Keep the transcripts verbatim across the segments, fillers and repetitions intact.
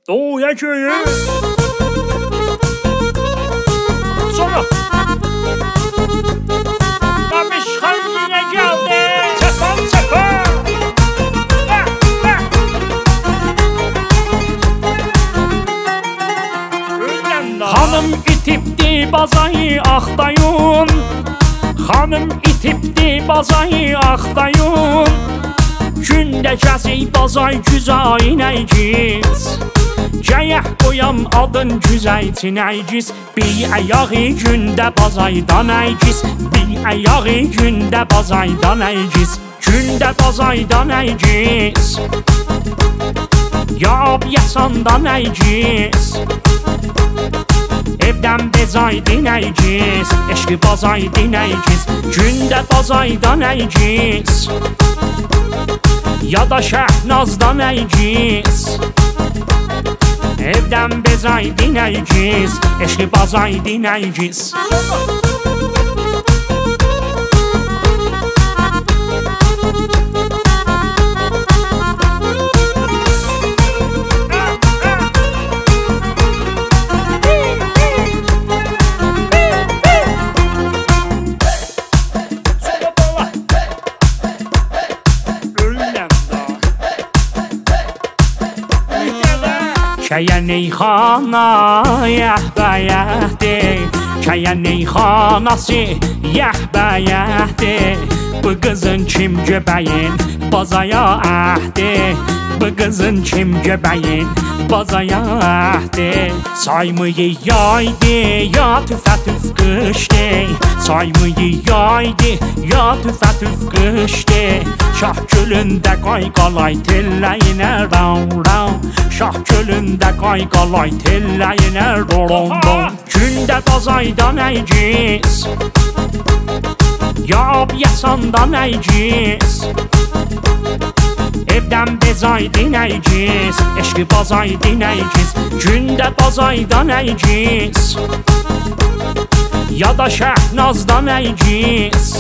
Doğuya köyü. Sonra Babiş Xandiyə gəldi. Çəpən çəpən. Xanım itibdi bazayı axtayın. Xanım itibdi bazayı axtayın. Gündə gəzik bazay güzay nəygiz. Gəyək qoyam adın güzəyçi nəygiz. Bir əyağı gündə bazayda nəygiz. Bir əyağı gündə bazayda nəygiz. Gündə bazayda nəygiz. Yab yasanda nəygiz. Evdən bezaydı nəygiz. Eşqi bazaydı nəygiz. Gündə bazayda nəygiz. Ya da Şəhnazda nəygiz. Evdən bezaydı nəygiz. Eşqi bazaydı nəygiz. Kəyə neyxana yəhbəyəhdir. Kəyə neyxanası yəhbəyəhdir. Bu qızın kim göbəyin bazaya əhdir. Bu qızın kim göbəyin bazaya əhdir. Saymıyı yaydı ya tüfətüf qışdı. Saymıyı yaydı ya tüfətüf qışdı. Şah gölündə qayqalay telləyinə rav rav. Şah gölündə qayqalay telləyinə rolon ron. Gündə bazayda nəygiz. Yab yasanda nəygiz. Evdən bezaydı nəygiz. Eşqi bazaydı nəygiz. Gündə bazayda nəygiz. Ya da Şəhnazda nəygiz.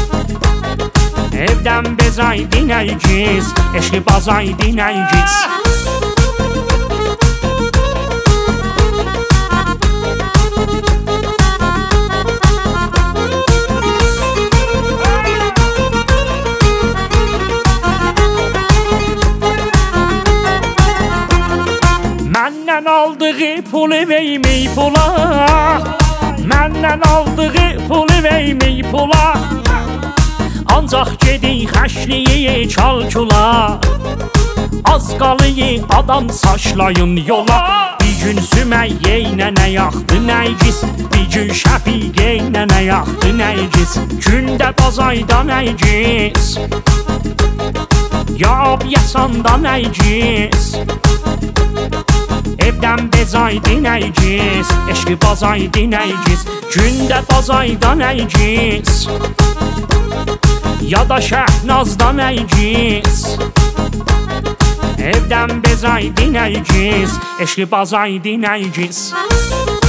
Evdən bezaydı nəygiz. Eşqi bazaydı nəygiz. Məndən aldığı pulu vermey pula. Məndən aldığı pulu vermey pula. Ancaq gedik xəşliyi çalkula. Az qalıyı adam saçlayın yola. Bir gün Süməyyə nə yaxdı nəygiz. Bir gün Şəfiqə nə yaxdı nəygiz. Gündə bazayda nəygiz. Yab yasanda nəygiz. Evdən bezaydı nəygiz. Eşqi bazaydı nəygiz. Gündə bazayda nəygiz. Ya da Şəhnazda nəygiz. Evdən bezaydı nəygiz. Eşqi bazaydı nəygiz.